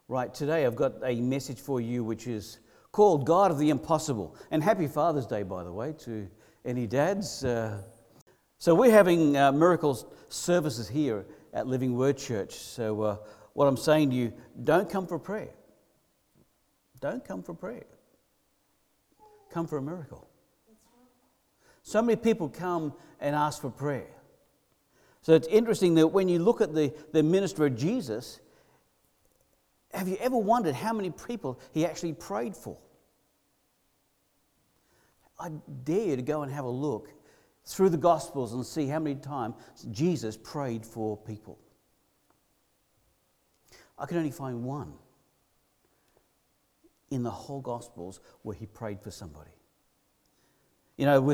Right, today I've got a message for you which is called God of the Impossible. And happy Father's Day, by the way, to any dads. So we're having miracles services here at Living Word Church. So what I'm saying to you, don't come for prayer. Don't come for prayer. Come for a miracle. So many people come and ask for prayer. So it's interesting that when you look at the ministry of Jesus, have you ever wondered how many people he actually prayed for? I dare you to go and have a look through the Gospels and see how many times Jesus prayed for people. I can only find one in the whole Gospels where he prayed for somebody. You know,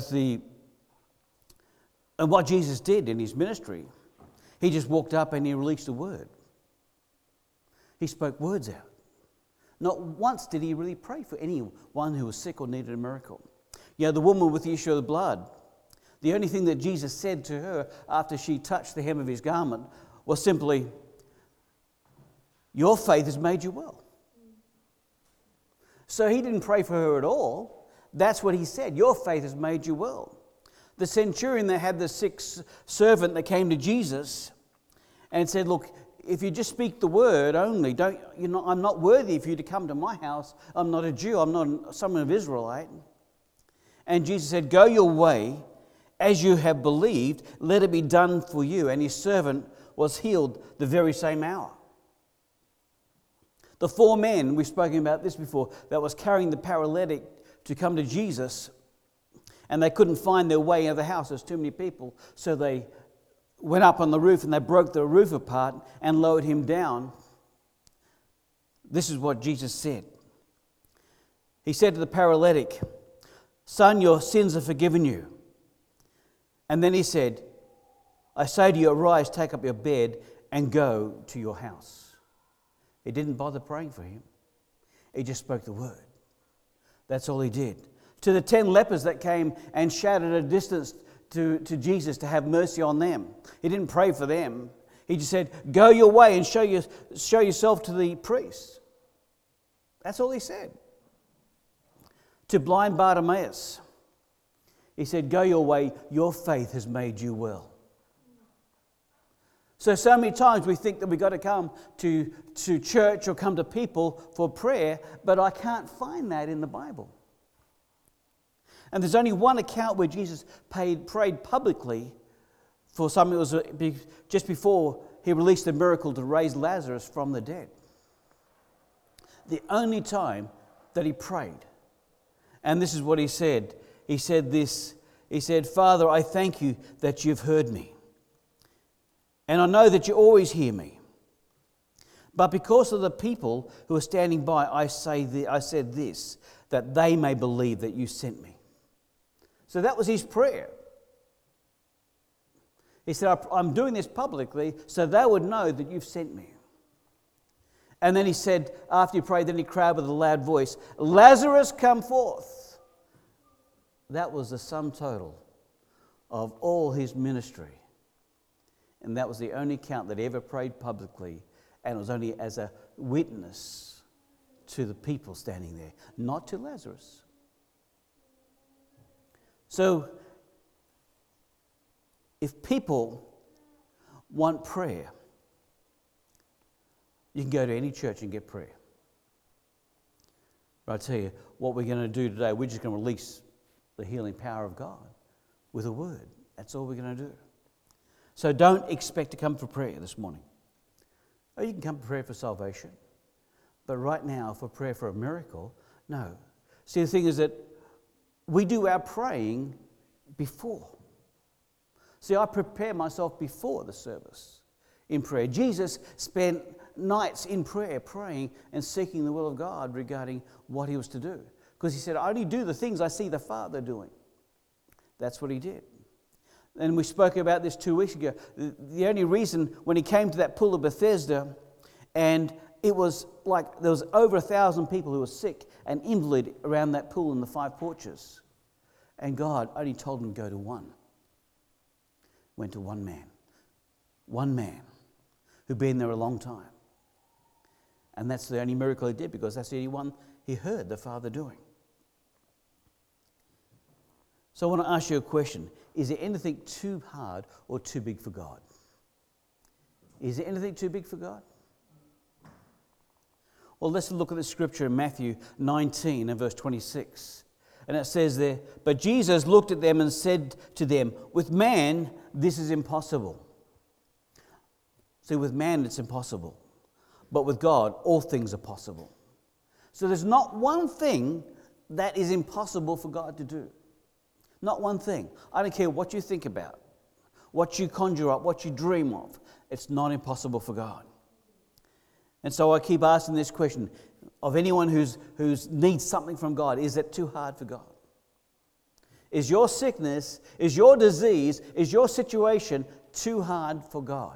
and what Jesus did in his ministry, he just walked up and he released a word. He spoke words out. Not once did he really pray for anyone who was sick or needed a miracle. You know, the woman with the issue of the blood, the only thing that Jesus said to her after she touched the hem of his garment was simply, "Your faith has made you well." So he didn't pray for her at all. That's what he said. Your faith has made you well. The centurion that had the sick servant that came to Jesus and said, "Look, if you just speak the word only, I'm not worthy for you to come to my house. I'm not a Jew. I'm not someone of Israelite." And Jesus said, "Go your way, as you have believed, let it be done for you." And his servant was healed the very same hour. The 4 men, we've spoken about this before, that was carrying the paralytic to come to Jesus, and they couldn't find their way into the house. There's too many people. So they went up on the roof and they broke the roof apart and lowered him down. This is what Jesus said. He said to the paralytic, "Son, your sins are forgiven you." And then he said, "I say to you, arise, take up your bed and go to your house." He didn't bother praying for him. He just spoke the word. That's all he did. To the 10 lepers that came and shouted at a distance to Jesus to have mercy on them, he didn't pray for them. He just said, "Go your way and show yourself to the priest." That's all he said. To blind Bartimaeus, he said, "Go your way, your faith has made you well." So many times we think that we've got to come to church or come to people for prayer, but I can't find that in the Bible. And there's only one account where Jesus prayed publicly for something. It was just before he released the miracle to raise Lazarus from the dead. The only time that he prayed. And this is what he said. He said this. He said, "Father, I thank you that you've heard me. And I know that you always hear me. But because of the people who are standing by, I said this, that they may believe that you sent me." So that was his prayer. He said, "I'm doing this publicly so they would know that you've sent me." And then he said, after he prayed, then he cried with a loud voice, "Lazarus, come forth." That was the sum total of all his ministry. And that was the only account that he ever prayed publicly. And it was only as a witness to the people standing there, not to Lazarus. So, if people want prayer, you can go to any church and get prayer. But I tell you, what we're going to do today, we're just going to release the healing power of God with a word. That's all we're going to do. So don't expect to come for prayer this morning. Oh, you can come for prayer for salvation. But right now, for prayer for a miracle, no. See, the thing is that we do our praying before. See, I prepare myself before the service in prayer. Jesus spent nights in prayer, praying and seeking the will of God regarding what he was to do. Because he said, "I only do the things I see the Father doing." That's what he did. And we spoke about this 2 weeks ago. The only reason when he came to that pool of Bethesda, and it was like there was over 1,000 people who were sick and invalid around that pool in the 5 porches. And God only told him to go to one. Went to one man. One man who'd been there a long time. And that's the only miracle he did, because that's the only one he heard the Father doing. So I want to ask you a question. Is there anything too hard or too big for God? Is there anything too big for God? Well, let's look at the scripture in Matthew 19 and verse 26. And it says there, "But Jesus looked at them and said to them, 'With man, this is impossible.'" See, with man, it's impossible. But with God, all things are possible. So there's not one thing that is impossible for God to do. Not one thing. I don't care what you think about, what you conjure up, what you dream of. It's not impossible for God. And so I keep asking this question of anyone who needs something from God. Is it too hard for God? Is your sickness, is your disease, is your situation too hard for God?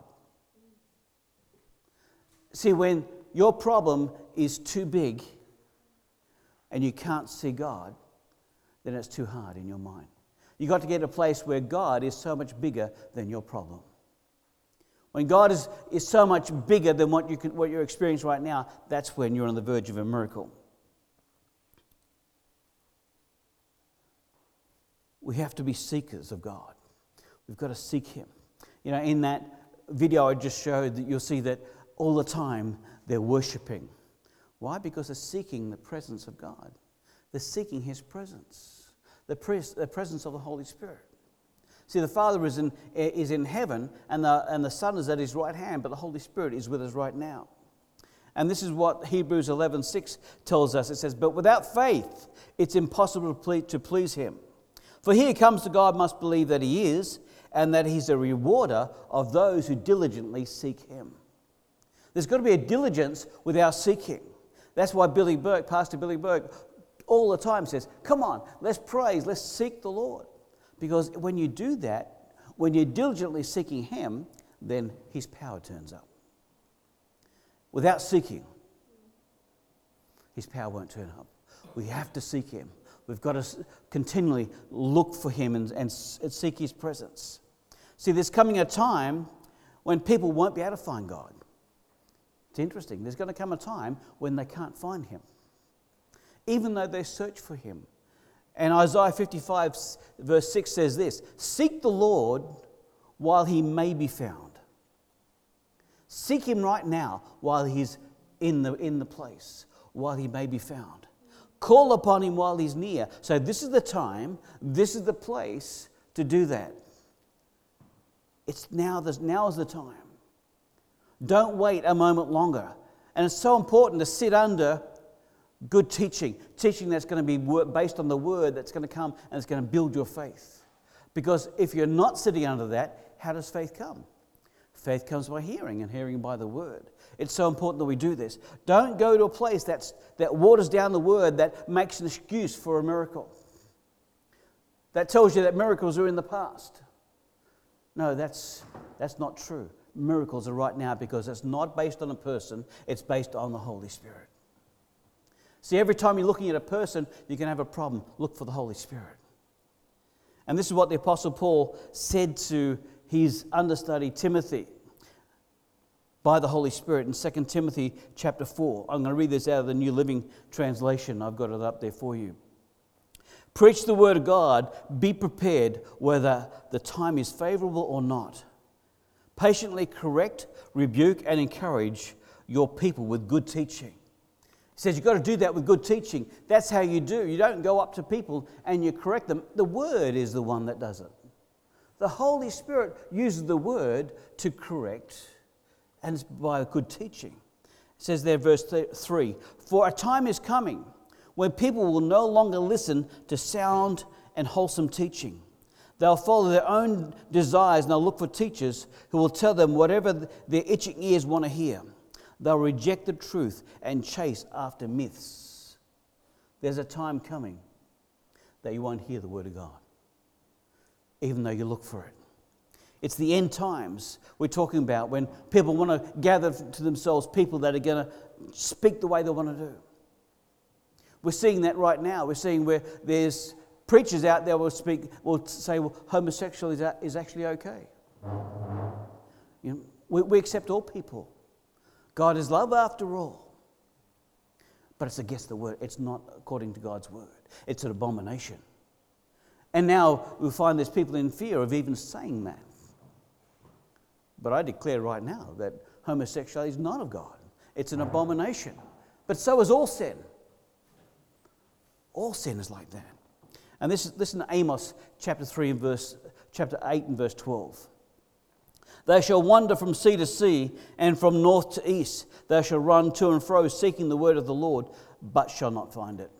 See, when your problem is too big and you can't see God, then it's too hard in your mind. You've got to get to a place where God is so much bigger than your problem. When God is so much bigger than what you're experiencing right now, that's when you're on the verge of a miracle. We have to be seekers of God. We've got to seek Him. You know, in that video I just showed, that you'll see that all the time they're worshiping. Why? Because they're seeking the presence of God. They're seeking His presence, the presence of the Holy Spirit. See, the Father is in heaven, and the Son is at His right hand, but the Holy Spirit is with us right now. And this is what Hebrews 11:6 tells us. It says, "But without faith, it's impossible to please Him. For he who comes to God must believe that He is, and that He's a rewarder of those who diligently seek Him." There's got to be a diligence with our seeking. That's why Pastor Billy Burke, all the time says, "Come on, let's praise, let's seek the Lord." Because when you do that, when you're diligently seeking Him, then His power turns up. Without seeking, His power won't turn up. We have to seek Him. We've got to continually look for Him and seek His presence. See, there's coming a time when people won't be able to find God. It's interesting. There's going to come a time when they can't find Him, even though they search for Him. And Isaiah 55 verse 6 says this, "Seek the Lord while He may be found." Seek Him right now while He's in the place, while He may be found. Call upon Him while He's near. So this is the time, this is the place to do that. It's now is the time. Don't wait a moment longer. And it's so important to sit under good teaching that's going to be based on the Word that's going to come and it's going to build your faith. Because if you're not sitting under that, how does faith come? Faith comes by hearing, and hearing by the Word. It's so important that we do this. Don't go to a place that waters down the Word, that makes an excuse for a miracle, that tells you that miracles are in the past. No, that's not true. Miracles are right now, because it's not based on a person, it's based on the Holy Spirit. See, every time you're looking at a person, you can have a problem. Look for the Holy Spirit. And this is what the Apostle Paul said to his understudy Timothy by the Holy Spirit in 2 Timothy chapter 4. I'm going to read this out of the New Living Translation. I've got it up there for you. "Preach the word of God. Be prepared whether the time is favorable or not. Patiently correct, rebuke, and encourage your people with good teaching." He says you've got to do that with good teaching. That's how you do. You don't go up to people and you correct them. The Word is the one that does it. The Holy Spirit uses the Word to correct, and it's by good teaching. It says there, verse 3, "For a time is coming when people will no longer listen to sound and wholesome teaching. They'll follow their own desires, and they'll look for teachers who will tell them whatever their itching ears want to hear. They'll reject the truth and chase after myths." There's a time coming that you won't hear the Word of God, even though you look for it. It's the end times we're talking about, when people want to gather to themselves people that are going to speak the way they want to do. We're seeing that right now. We're seeing where there's preachers out there will say, well, homosexuality is actually okay. You know, we accept all people. God is love after all. But it's against the word. It's not according to God's word. It's an abomination. And now we find there's people in fear of even saying that. But I declare right now that homosexuality is not of God. It's an abomination. But so is all sin. All sin is like that. And listen to Amos chapter 8 and verse 12. They shall wander from sea to sea and from north to east. They shall run to and fro seeking the word of the Lord, but shall not find it.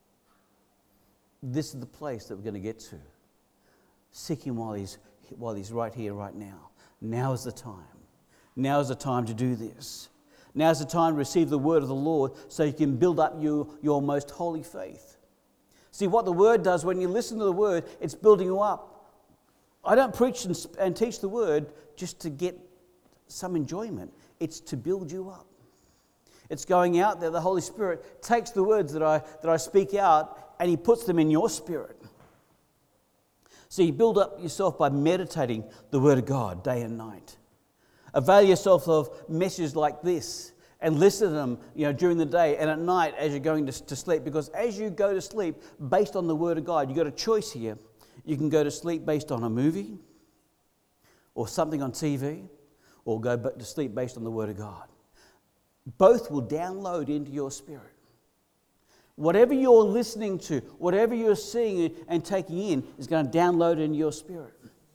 This is the place that we're going to get to. Seek him while he's right here, right now. Now is the time. Now is the time to do this. Now is the time to receive the word of the Lord so you can build up your most holy faith. See, what the word does when you listen to the word, it's building you up. I don't preach and teach the word just to get some enjoyment. It's to build you up. It's going out there. The Holy Spirit takes the words that I speak out and he puts them in your spirit. So you build up yourself by meditating the word of God day and night. Avail yourself of messages like this and listen to them, during the day and at night as you're going to sleep. Because as you go to sleep based on the word of God, you've got a choice here. You can go to sleep based on a movie or something on TV, or go to sleep based on the word of God. Both will download into your spirit. Whatever you're listening to, whatever you're seeing and taking in is going to download into your spirit.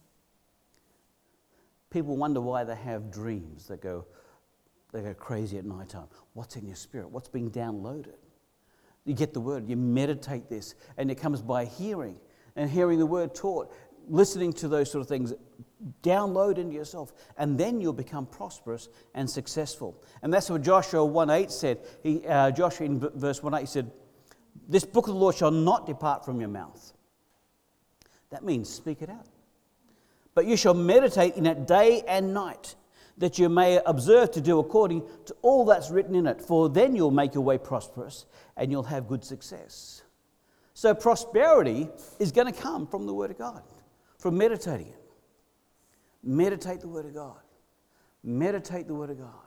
People wonder why they have dreams that go crazy at night time. What's in your spirit? What's being downloaded? You get the word, you meditate this, and it comes by hearing, and hearing the word taught, listening to those sort of things, download into yourself, and then you'll become prosperous and successful. And that's what Joshua 1:8 said. Joshua in verse 1:8 he said, "This book of the law shall not depart from your mouth." That means speak it out. "But you shall meditate in it day and night, that you may observe to do according to all that's written in it. For then you'll make your way prosperous and you'll have good success." So prosperity is going to come from the Word of God, from meditating it. Meditate the Word of God. Meditate the Word of God.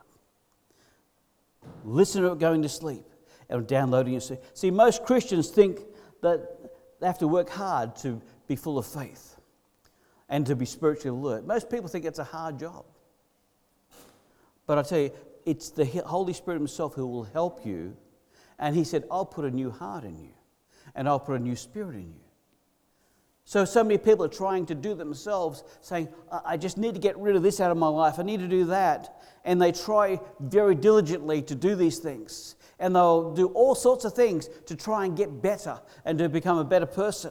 Listen to it going to sleep and downloading it. See, most Christians think that they have to work hard to be full of faith and to be spiritually alert. Most people think it's a hard job. But I tell you, it's the Holy Spirit himself who will help you. And he said, I'll put a new heart in you. And I'll put a new spirit in you. So many people are trying to do themselves, saying, I just need to get rid of this out of my life. I need to do that. And they try very diligently to do these things. And they'll do all sorts of things to try and get better and to become a better person.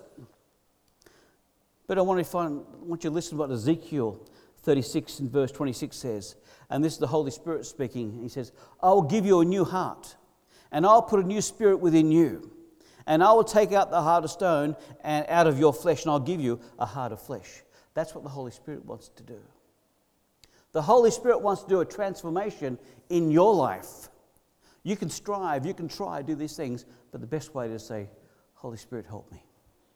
But I want you to listen to what Ezekiel 36 and verse 26 says. And this is the Holy Spirit speaking. He says, I will give you a new heart, and I'll put a new spirit within you. And I will take out the heart of stone and out of your flesh, and I'll give you a heart of flesh. That's what the Holy Spirit wants to do. The Holy Spirit wants to do a transformation in your life. You can strive, you can try, do these things, but the best way is to say, Holy Spirit, help me.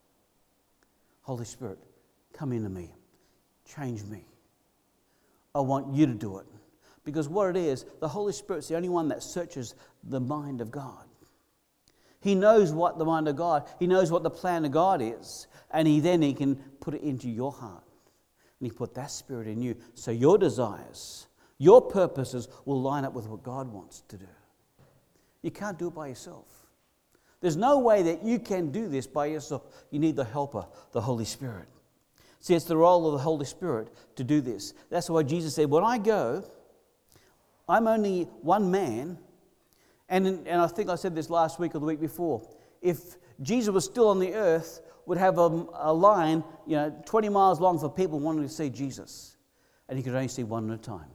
Holy Spirit, come into me. Change me. I want you to do it. Because what it is, the Holy Spirit's the only one that searches the mind of God. He knows what the mind of God, he knows what the plan of God is, and he can put it into your heart. And he put that spirit in you, so your desires, your purposes will line up with what God wants to do. You can't do it by yourself. There's no way that you can do this by yourself. You need the helper, the Holy Spirit. See, it's the role of the Holy Spirit to do this. That's why Jesus said, when I go, I'm only one man. And I think I said this last week or the week before. If Jesus was still on the earth, would have a line, 20 miles long for people wanting to see Jesus. And he could only see one at a time.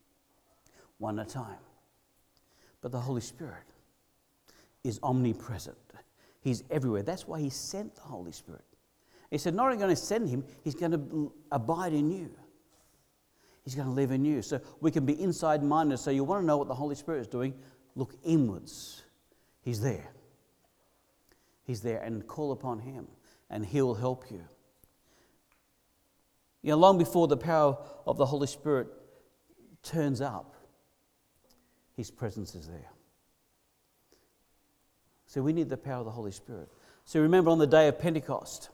One at a time. But the Holy Spirit is omnipresent. He's everywhere. That's why he sent the Holy Spirit. He said, not only going to send him, he's going to abide in you. He's going to live in you. So we can be inside-minded. So you want to know what the Holy Spirit is doing? Look inwards. He's there. He's there, and call upon him, and he will help you. Long before the power of the Holy Spirit turns up, his presence is there. So we need the power of the Holy Spirit. So remember, on the day of Pentecost,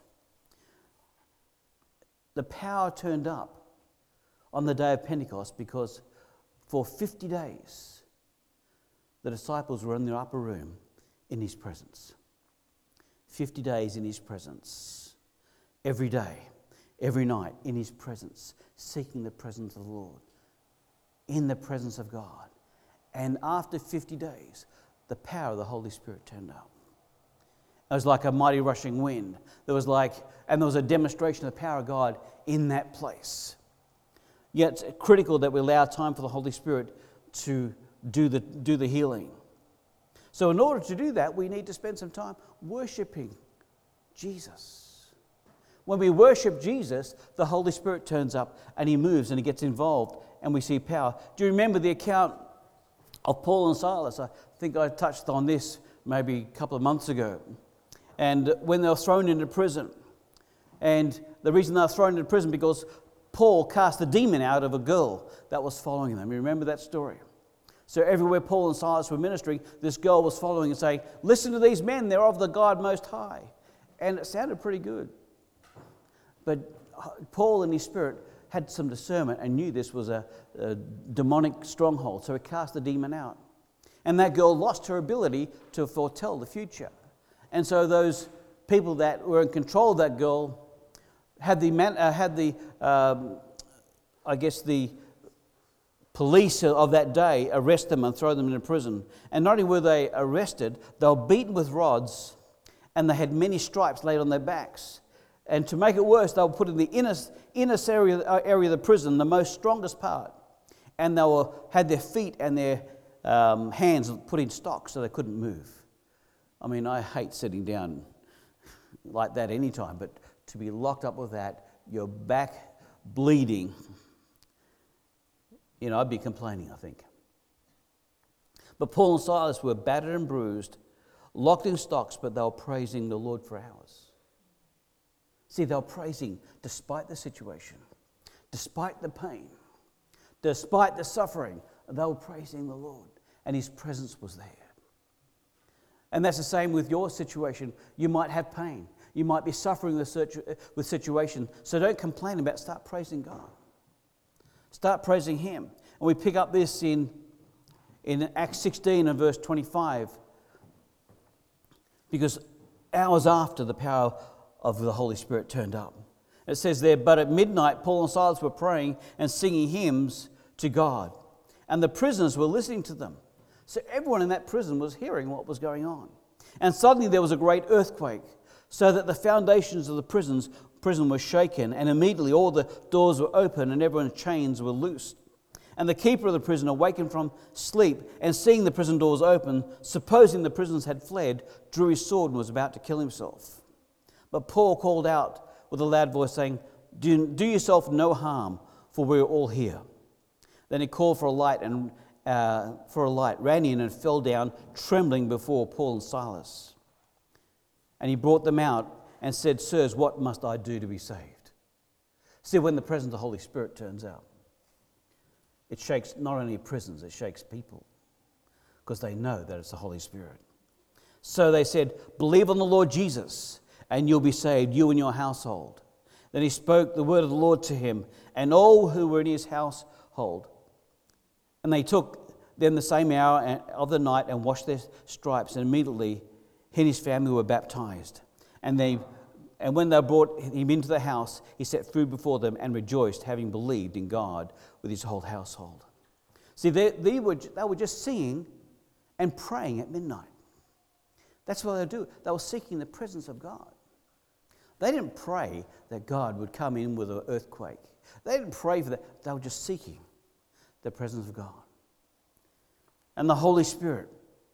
the power turned up on the day of Pentecost because for 50 days the disciples were in their upper room in his presence. 50 days in his presence. Every day, every night in his presence, seeking the presence of the Lord. In the presence of God. And after 50 days, the power of the Holy Spirit turned up. It was like a mighty rushing wind. There was a demonstration of the power of God in that place. Yet it's critical that we allow time for the Holy Spirit to do the healing. So in order to do that, we need to spend some time worshiping Jesus. When we worship Jesus, the Holy Spirit turns up and he moves and he gets involved and we see power. Do you remember the account of Paul and Silas? I think I touched on this maybe a couple of months ago. And when they were thrown into prison. And the reason they were thrown into prison because Paul cast a demon out of a girl that was following them. You remember that story? So everywhere Paul and Silas were ministering, this girl was following and saying, listen to these men, they're of the God Most High. And it sounded pretty good. But Paul in his spirit had some discernment and knew this was a demonic stronghold. So he cast the demon out. And that girl lost her ability to foretell the future. And so those people that were in control of that girl had the police of that day arrest them and throw them into prison. And not only were they arrested, they were beaten with rods and they had many stripes laid on their backs. And to make it worse, they were put in the inner area of the prison, the most strongest part. And they had their feet and their hands put in stocks so they couldn't move. I mean, I hate sitting down like that anytime, but to be locked up with that, your back bleeding, I'd be complaining, I think. But Paul and Silas were battered and bruised, locked in stocks, but they were praising the Lord for hours. See, they were praising despite the situation, despite the pain, despite the suffering, they were praising the Lord, and his presence was there. And that's the same with your situation. You might have pain. You might be suffering with situation. So don't complain about it. Start praising God. Start praising him. And we pick up this in Acts 16 and verse 25. Because hours after the power of the Holy Spirit turned up. It says there, but at midnight Paul and Silas were praying and singing hymns to God. And the prisoners were listening to them. So everyone in that prison was hearing what was going on. And suddenly there was a great earthquake, so that the foundations of the prison were shaken, and immediately all the doors were open and everyone's chains were loosed. And the keeper of the prison awakened from sleep, and seeing the prison doors open, supposing the prisoners had fled, drew his sword and was about to kill himself. But Paul called out with a loud voice, saying, Do yourself no harm, for we're all here. Then he called for a light, ran in and fell down, trembling before Paul and Silas. And he brought them out and said, Sirs, what must I do to be saved? See, when the presence of the Holy Spirit turns out, it shakes not only prisons, it shakes people, because they know that it's the Holy Spirit. So they said, believe on the Lord Jesus, and you'll be saved, you and your household. Then he spoke the word of the Lord to him, and all who were in his household. And they took them the same hour of the night and washed their stripes, and immediately he and his family were baptized. And when they brought him into the house, he set food before them and rejoiced, having believed in God with his whole household. See, they were just singing and praying at midnight. That's what they do. They were seeking the presence of God. They didn't pray that God would come in with an earthquake. They didn't pray for that. They were just seeking the presence of God. And the Holy Spirit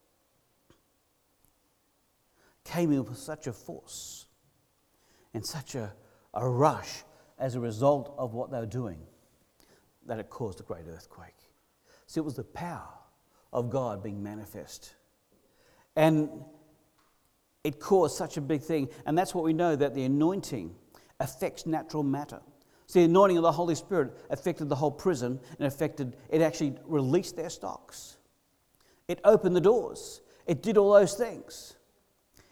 came in with such a force and such a rush as a result of what they were doing that it caused a great earthquake. See, it was the power of God being manifest. And it caused such a big thing. And that's what we know, that the anointing affects natural matter. See, the anointing of the Holy Spirit affected the whole prison, and it actually released their stocks. It opened the doors. It did all those things.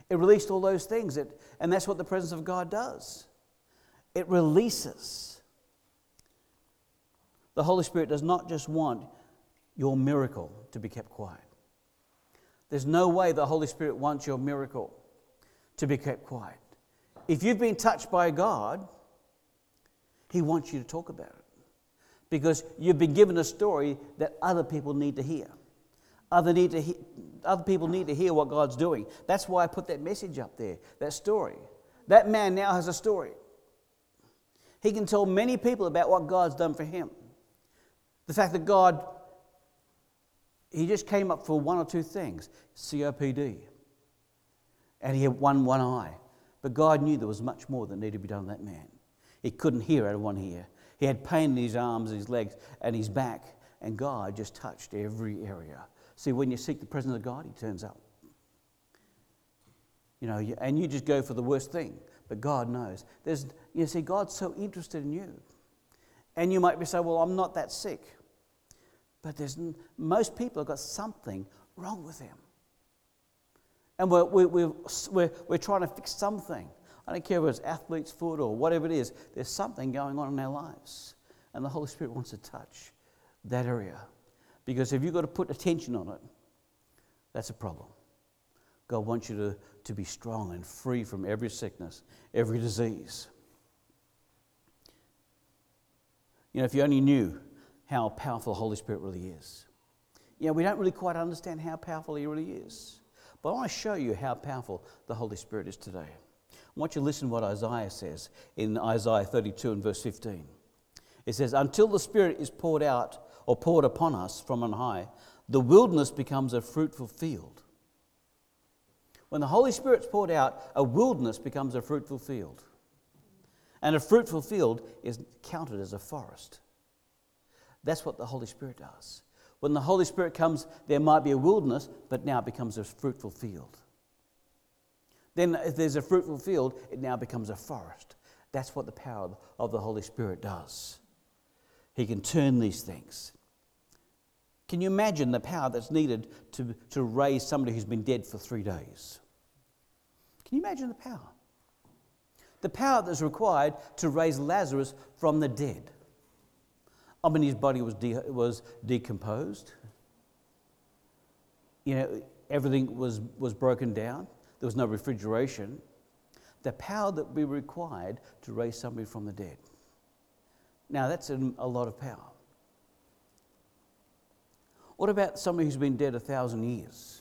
It released all those things, and that's what the presence of God does. It releases. The Holy Spirit does not just want your miracle to be kept quiet. There's no way the Holy Spirit wants your miracle to be kept quiet. If you've been touched by God, He wants you to talk about it. Because you've been given a story that other people need to hear. Other people need to hear what God's doing. That's why I put that message up there, that story. That man now has a story. He can tell many people about what God's done for him. The fact that God, he just came up for one or two things, COPD, and he had one eye. But God knew there was much more that needed to be done to that man. He couldn't hear out of one ear. He had pain in his arms, his legs, and his back, and God just touched every area. See, when you seek the presence of God, He turns up. And you just go for the worst thing, but God knows. See, God's so interested in you. And you might be saying, well, I'm not that sick. But most people have got something wrong with them. And we're trying to fix something. I don't care if it's athlete's foot or whatever it is. There's something going on in our lives. And the Holy Spirit wants to touch that area. Because if you've got to put attention on it, that's a problem. God wants you to be strong and free from every sickness, every disease. If you only knew how powerful the Holy Spirit really is. We don't really quite understand how powerful He really is. But I want to show you how powerful the Holy Spirit is today. I want you to listen to what Isaiah says in Isaiah 32 and verse 15. It says, until the Spirit is poured out or poured upon us from on high, the wilderness becomes a fruitful field. When the Holy Spirit's poured out, a wilderness becomes a fruitful field. And a fruitful field is counted as a forest. That's what the Holy Spirit does. When the Holy Spirit comes, there might be a wilderness, but now it becomes a fruitful field. Then if there's a fruitful field, it now becomes a forest. That's what the power of the Holy Spirit does. He can turn these things. Can you imagine the power that's needed to raise somebody who's been dead for 3 days? Can you imagine the power? The power that's required to raise Lazarus from the dead. His body was decomposed. Everything was broken down. There was no refrigeration. The power that would be required to raise somebody from the dead. Now, that's a lot of power. What about somebody who's been dead 1,000 years?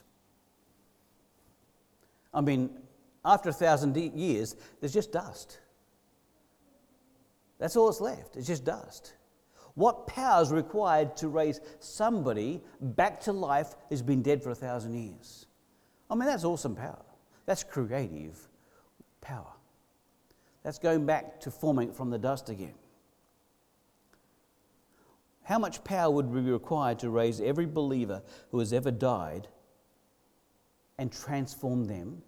After 1,000 years, there's just dust. That's all that's left. It's just dust. What power is required to raise somebody back to life who's been dead for 1,000 years? That's awesome power. That's creative power. That's going back to forming it from the dust again. How much power would be required to raise every believer who has ever died and transform them?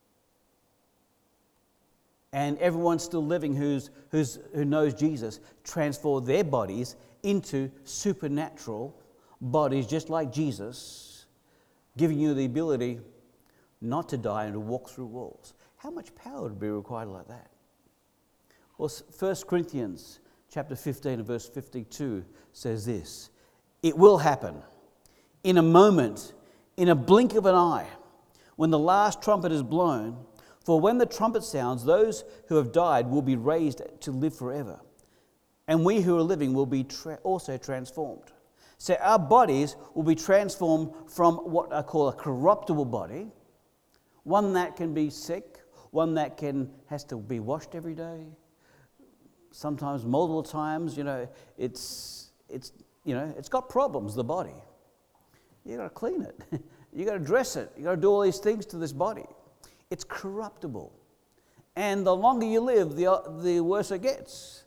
And everyone still living who knows Jesus, transform their bodies into supernatural bodies just like Jesus, giving you the ability not to die and to walk through walls. How much power would be required like that? Well, 1 Corinthians chapter 15 and verse 52 says this, it will happen in a moment, in a blink of an eye, when the last trumpet is blown. For when the trumpet sounds, those who have died will be raised to live forever. And we who are living will be also transformed. So our bodies will be transformed from what I call a corruptible body, one that can be sick, one that has to be washed every day, sometimes multiple times. It's got problems, the body. You got to clean it. You got to dress it. You got to do all these things to this body. It's corruptible. And the longer you live, the worse it gets.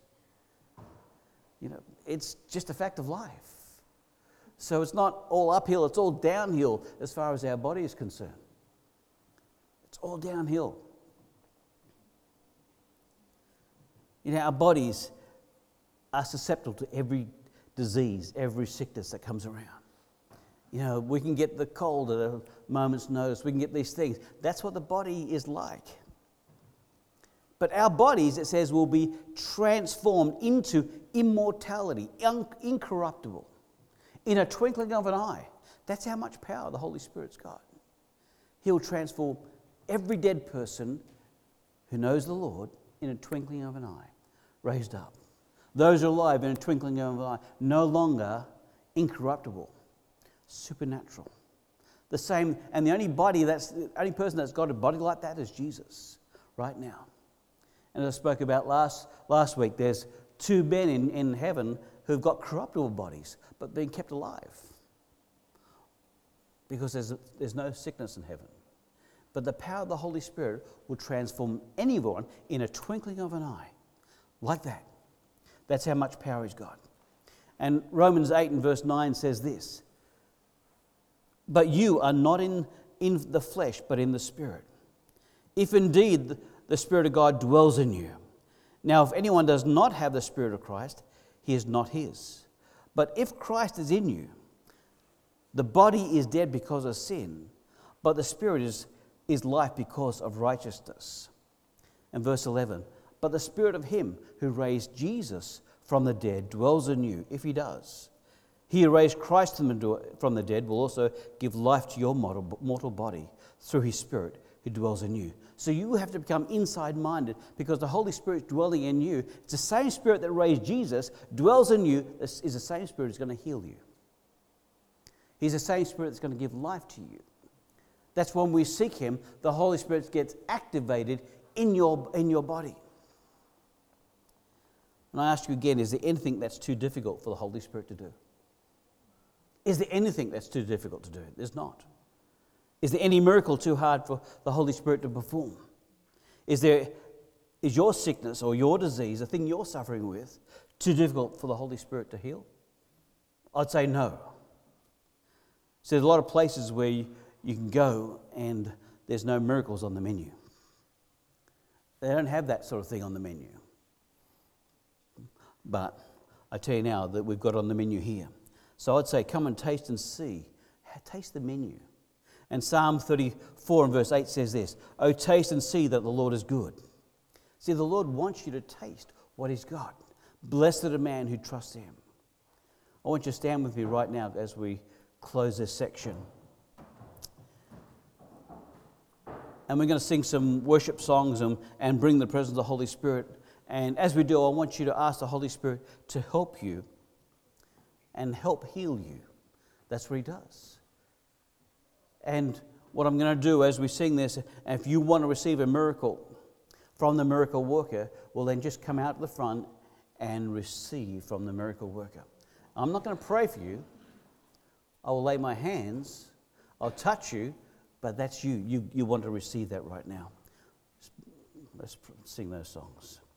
It's just a fact of life. So it's not all uphill, it's all downhill as far as our body is concerned. It's all downhill. Our bodies are susceptible to every disease, every sickness that comes around. We can get the cold at a moment's notice. We can get these things. That's what the body is like. But our bodies, it says, will be transformed into immortality, incorruptible, in a twinkling of an eye. That's how much power the Holy Spirit's got. He'll transform every dead person who knows the Lord in a twinkling of an eye, raised up. Those alive in a twinkling of an eye, no longer incorruptible, supernatural. The same, and the only person that's got a body like that is Jesus, right now. And as I spoke about last week, there's two men in heaven who've got corruptible bodies, but being kept alive. Because there's no sickness in heaven. But the power of the Holy Spirit will transform anyone in a twinkling of an eye. Like that. That's how much power he's got. And Romans 8 and verse 9 says this. But you are not in the flesh, but in the Spirit. If indeed the Spirit of God dwells in you. Now, if anyone does not have the Spirit of Christ, he is not his. But if Christ is in you, the body is dead because of sin, but the Spirit is life because of righteousness. And verse 11, but the Spirit of him who raised Jesus from the dead dwells in you, if he does. He who raised Christ from the dead will also give life to your mortal body through his Spirit who dwells in you. So you have to become inside-minded because the Holy Spirit dwelling in you. It's the same Spirit that raised Jesus, dwells in you, is the same Spirit that's going to heal you. He's the same Spirit that's going to give life to you. That's when we seek him, the Holy Spirit gets activated in your body. And I ask you again, is there anything that's too difficult for the Holy Spirit to do? Is there anything that's too difficult to do? There's not. Is there any miracle too hard for the Holy Spirit to perform? Is your sickness or your disease, the thing you're suffering with, too difficult for the Holy Spirit to heal? I'd say no. So there's a lot of places where you can go and there's no miracles on the menu. They don't have that sort of thing on the menu. But I tell you now that we've got on the menu here. So I'd say come and taste and see. Taste the menu. And Psalm 34 and verse 8 says this, "Oh, taste and see that the Lord is good." See, the Lord wants you to taste what he's got. Blessed a man who trusts him. I want you to stand with me right now as we close this section. And we're going to sing some worship songs and bring the presence of the Holy Spirit. And as we do, I want you to ask the Holy Spirit to help you and help heal you. That's what he does. And what I'm going to do as we sing this, if you want to receive a miracle from the miracle worker, well then just come out to the front and receive from the miracle worker. I'm not going to pray for you. I will lay my hands, I'll touch you, but that's you. You want to receive that right now. Let's sing those songs.